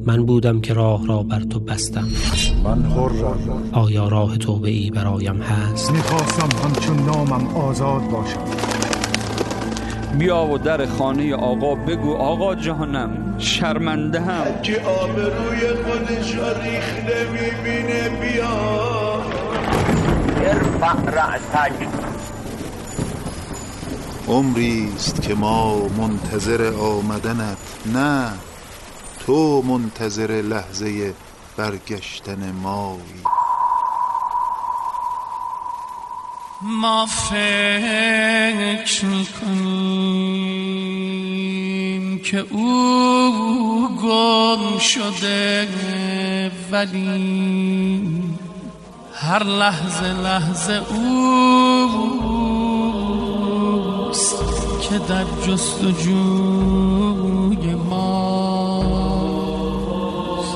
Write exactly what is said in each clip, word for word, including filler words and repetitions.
من بودم که راه را بر تو بستم. من حرم. آیا راه توبه ای برایم هست؟ میخواستم همچون نامم آزاد باشم. بیا و در خانه آقا بگو آقا جانم شرمنده هم که آبروی خودش را ریخته میبینه. بیا ارفع رأسک. عمریست که ما منتظر آمدنت، نه تو منتظر لحظه برگشتن مایی. ما فکر میکنیم که او گم شده، ولی هر لحظه لحظه اوست که در جستجوی ماست.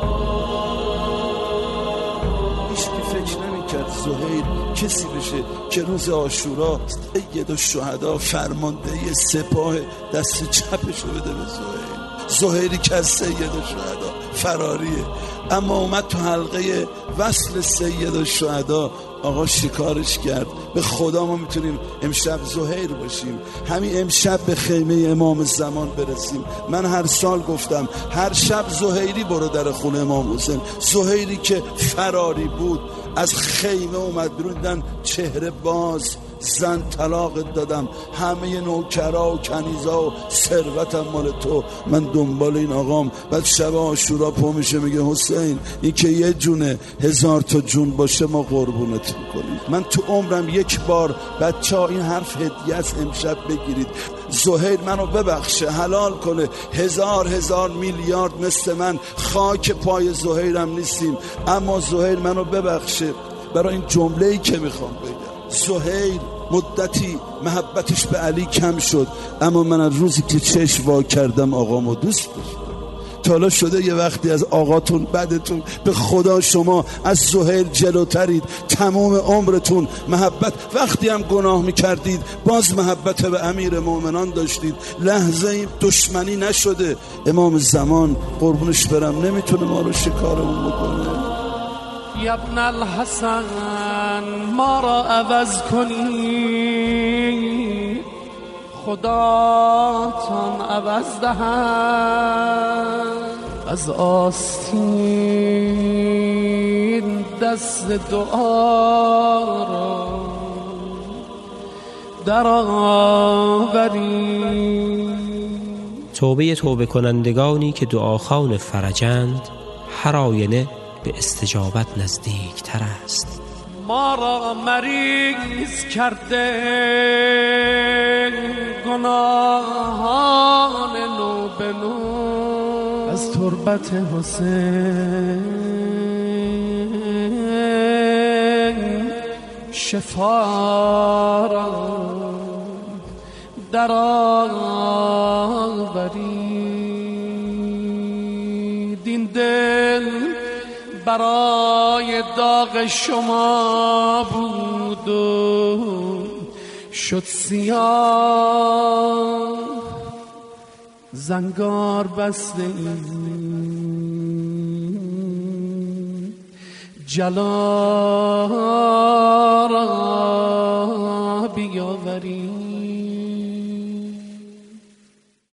هیچکی فکر نمیکرد زهیر کسی بشه که روز عاشورا سید الشهدا فرمانده سپاه دست چپشو بده به زهیر. زهیری که از سید الشهدا فراریه، اما اومد تو حلقه وصل سید الشهدا، آقا شکارش کرد. به خدا ما میتونیم امشب زهیر باشیم، همین امشب به خیمه امام زمان برسیم. من هر سال گفتم هر شب زهیری برو در خونه امام حسین. زهیری که فراری بود از خیمه اومد بیرون، دیدن چهره باز، زن طلاق دادم، همه نوکرا و کنیزا و ثروتم مال تو، من دنبال این آقام. بعد شب عاشورا پا میشه میگه حسین این که یه جونه، هزار تا جون باشه ما قربونت میکنیم. من تو عمرم یک بار بچه ها این حرف هدیه است امشب بگیرید، زهیر منو ببخشه حلال کنه، هزار هزار میلیارد مثل من خاک پای زهیرم نیستیم، اما زهیر منو ببخشه برای این جمله‌ای که میخوام بگم. زهیر مدتی محبتش به علی کم شد، اما من از روزی که چشم وا کردم آقامو دوست داشتم. تا حالا شده یه وقتی از آقاتون بعدتون؟ به خدا شما از زهیر جلوترید، تمام عمرتون محبت، وقتی هم گناه میکردید باز محبت به امیر مومنان داشتید، لحظه این دشمنی نشده. امام زمان قربونش برم نمیتونه ما رو شکارمون بکنه. یا ابن الحسن ما را عوض کنی، خداتان عوض دهد. از آستین دست دعا را در آوری. توبه توبه کنندگانی که دعاخوان فرجند، هر آینه به استجابت نزدیک تر است. ما را مریض کرده گناهان نو به نو، از تربت حسین شفا را در آورید. این دل برای داغ شما بود و شد سیاه، زنگار بسته جلا را